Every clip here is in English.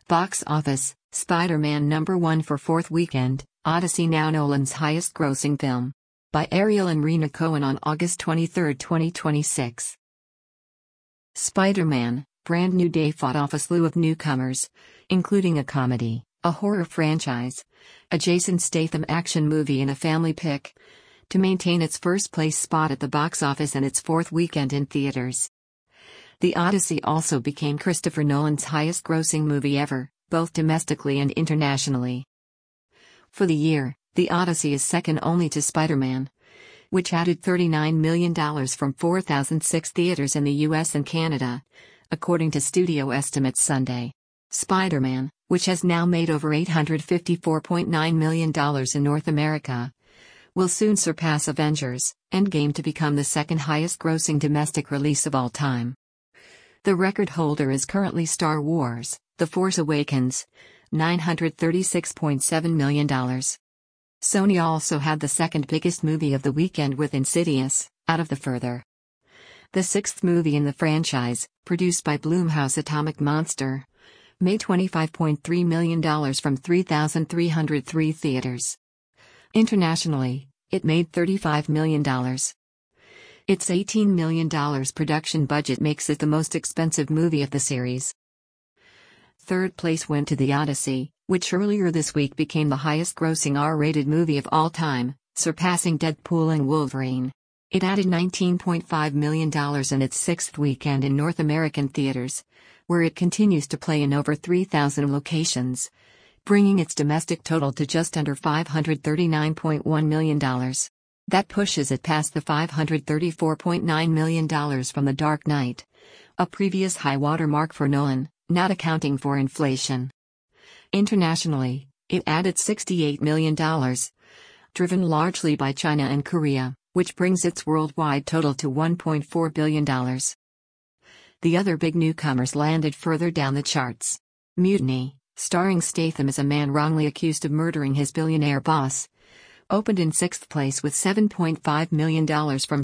Box office, Spider-Man #1 for fourth weekend, Odyssey now Nolan's highest-grossing film. By Ariel and Rena Cohen on August 23, 2026. Spider-Man, Brand New Day fought off a slew of newcomers, including a comedy, a horror franchise, a Jason Statham action movie and a family pick, to maintain its first-place spot at the box office and its fourth weekend in theaters. The Odyssey also became Christopher Nolan's highest-grossing movie ever, both domestically and internationally. For the year, The Odyssey is second only to Spider-Man, which added $39 million from 4,006 theaters in the US and Canada, according to studio estimates Sunday. Spider-Man, which has now made over $854.9 million in North America, will soon surpass Avengers: Endgame to become the second highest-grossing domestic release of all time. The record holder is currently Star Wars: The Force Awakens, $936.7 million. Sony also had the second biggest movie of the weekend with Insidious, Out of the Further. The sixth movie in the franchise, produced by Blumhouse Atomic Monster, made $25.3 million from 3,303 theaters. Internationally, it made $35 million. Its $18 million production budget makes it the most expensive movie of the series. Third place went to The Odyssey, which earlier this week became the highest-grossing R-rated movie of all time, surpassing Deadpool and Wolverine. It added $19.5 million in its sixth weekend in North American theaters, where it continues to play in over 3,000 locations, bringing its domestic total to just under $539.1 million. That pushes it past the $534.9 million from The Dark Knight, a previous high-water mark for Nolan, not accounting for inflation. Internationally, it added $68 million, driven largely by China and Korea, which brings its worldwide total to $1.4 billion. The other big newcomers landed further down the charts. Mutiny, starring Statham as a man wrongly accused of murdering his billionaire boss, opened in sixth place with $7.5 million from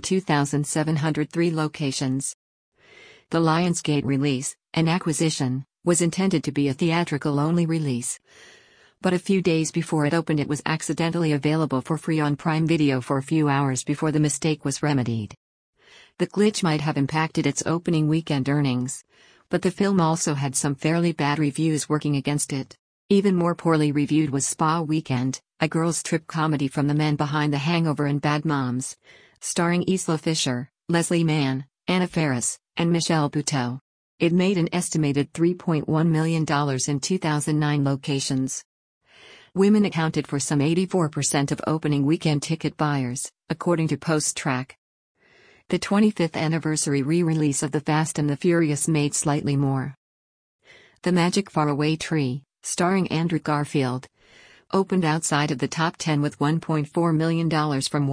2,703 locations. The Lionsgate release, an acquisition, was intended to be a theatrical-only release. But a few days before it opened, it was accidentally available for free on Prime Video for a few hours before the mistake was remedied. The glitch might have impacted its opening weekend earnings, but the film also had some fairly bad reviews working against it. Even more poorly reviewed was Spa Weekend, a girls' trip comedy from the men behind The Hangover and Bad Moms, starring Isla Fisher, Leslie Mann, Anna Faris, and Michelle Buteau. It made an estimated $3.1 million in 2009 locations. Women accounted for some 84% of opening weekend ticket buyers, according to PostTrack. The 25th anniversary re-release of The Fast and the Furious made slightly more. The Magic Faraway Tree, starring Andrew Garfield, opened outside of the top 10 with $1.4 million from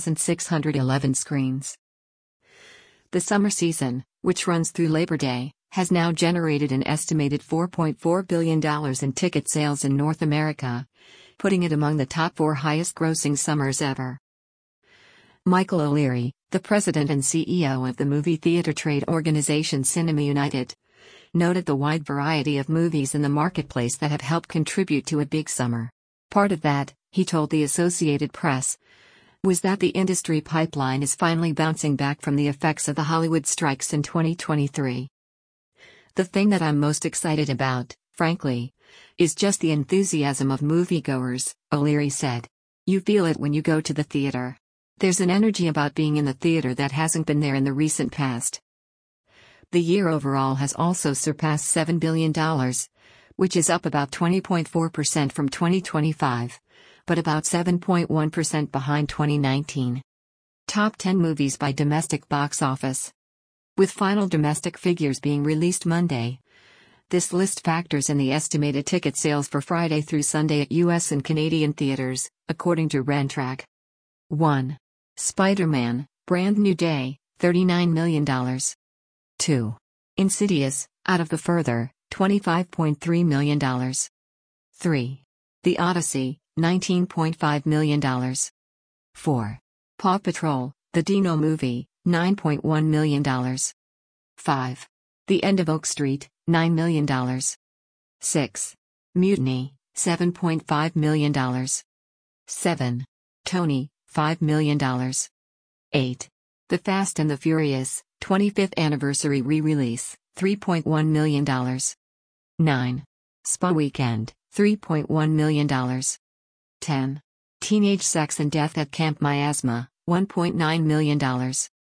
1,611 screens. The summer season, which runs through Labor Day, has now generated an estimated $4.4 billion in ticket sales in North America, putting it among the top 4 highest-grossing summers ever. Michael O'Leary, the president and CEO of the movie theater trade organization Cinema United, noted the wide variety of movies in the marketplace that have helped contribute to a big summer. Part of that, he told the Associated Press, was that the industry pipeline is finally bouncing back from the effects of the Hollywood strikes in 2023. The thing that I'm most excited about, frankly, is just the enthusiasm of moviegoers, O'Leary said. You feel it when you go to the theater. There's an energy about being in the theater that hasn't been there in the recent past. The year overall has also surpassed $7 billion, which is up about 20.4% from 2025, but about 7.1% behind 2019. Top 10 movies by domestic box office. With final domestic figures being released Monday, this list factors in the estimated ticket sales for Friday through Sunday at US and Canadian theaters, according to Rentrack. 1. Spider-Man, Brand New Day, $39 million. 2. Insidious, Out of the Further, $25.3 million. 3. The Odyssey, $19.5 million. 4. Paw Patrol, The Dino Movie, $9.1 million. 5. The End of Oak Street, $9 million. 6. Mutiny, $7.5 million. 7. Tony, $5 million. 8. The Fast and the Furious, 25th Anniversary Re-Release, $3.1 million. 9. Spa Weekend, $3.1 million. 10. Teenage Sex and Death at Camp Miasma, $1.9 million.